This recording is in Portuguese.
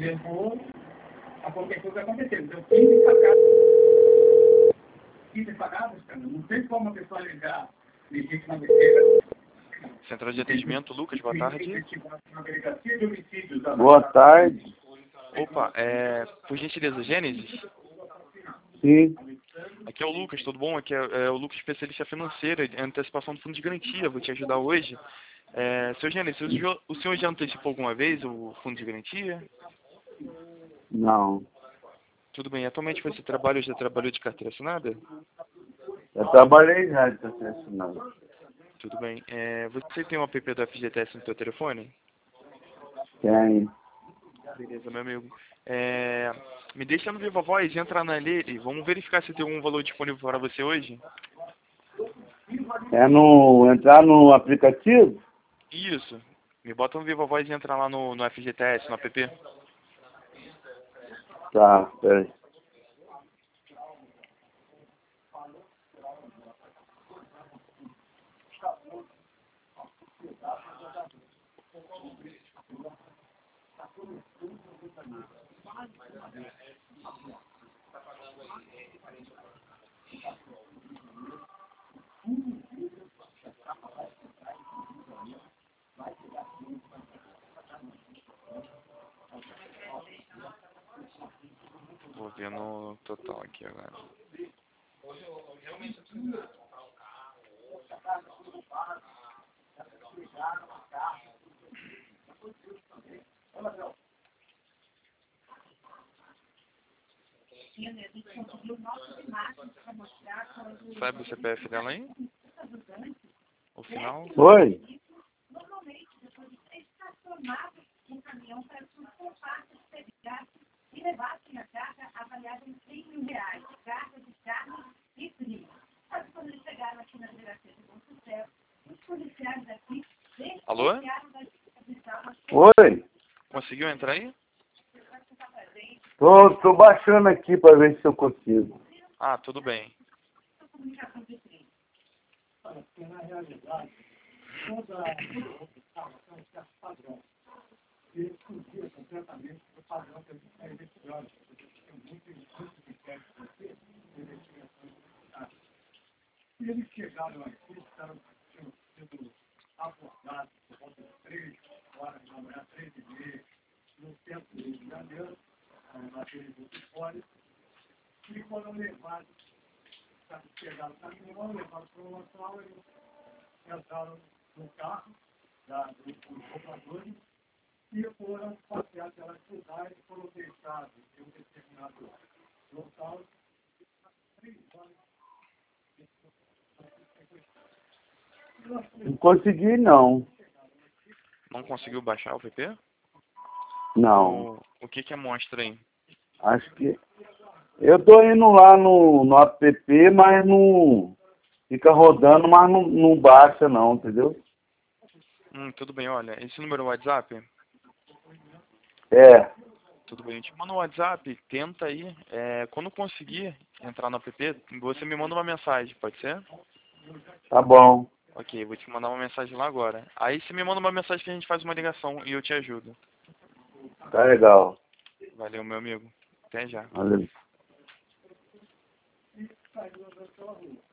levou a qualquer coisa acontecer. Então, 15 facadas. 15 facadas, cara. Não tem como a pessoa alegar legítima defesa. Central de atendimento, Lucas, boa tarde. Boa tarde. Opa, por gentileza, Gênesis? Sim. Aqui é o Lucas, tudo bom? Aqui é o Lucas, especialista financeira, antecipação do fundo de garantia, vou te ajudar hoje. Seu Gênesis, o senhor já antecipou alguma vez o fundo de garantia? Não. Tudo bem, atualmente você já trabalhou de carteira assinada? Eu trabalhei já de assinado. Tudo bem. Você tem um app do FGTS no seu telefone? Tem. Beleza, meu amigo. Me deixa no Viva Voz, entra nele, vamos verificar se tem algum valor disponível para você hoje? Entrar no aplicativo? Isso. Me bota no Viva Voz e entra lá no FGTS, no app. Tá, peraí. Vou ver no total aqui agora. Sabe o CPF dela aí? O final? Oi? Alô? Oi? Conseguiu entrar aí? Tô baixando aqui para ver se eu consigo. Ah, tudo bem. Na realidade, toda a informação está padrão. Ele fugia completamente do padrão que a gente está investigando. Porque tem muito inquérito aqui, investigações publicitárias. E eles chegaram aqui, tinham sido abordados por volta de 3 horas da manhã, 3h30, no centro do Rio de Janeiro, naquele grupo fora, e foram levados, chegaram no caminhão, levados para uma sala e entraram no carro dos compradores e foram passear pela cidade e foram deixados em um determinado local 3 horas. Não consegui, não. Não conseguiu baixar o app? Não. O que mostra aí? Acho que... Eu tô indo lá no app, mas não... Fica rodando, mas não baixa, não, entendeu? Tudo bem, olha, esse número é o WhatsApp? É. Tudo bem, eu te mando um WhatsApp, tenta aí. Quando conseguir entrar no app, você me manda uma mensagem, pode ser? Tá bom. Ok, vou te mandar uma mensagem lá agora. Aí você me manda uma mensagem que a gente faz uma ligação e eu te ajudo. Tá legal. Valeu, meu amigo. Até já. Valeu.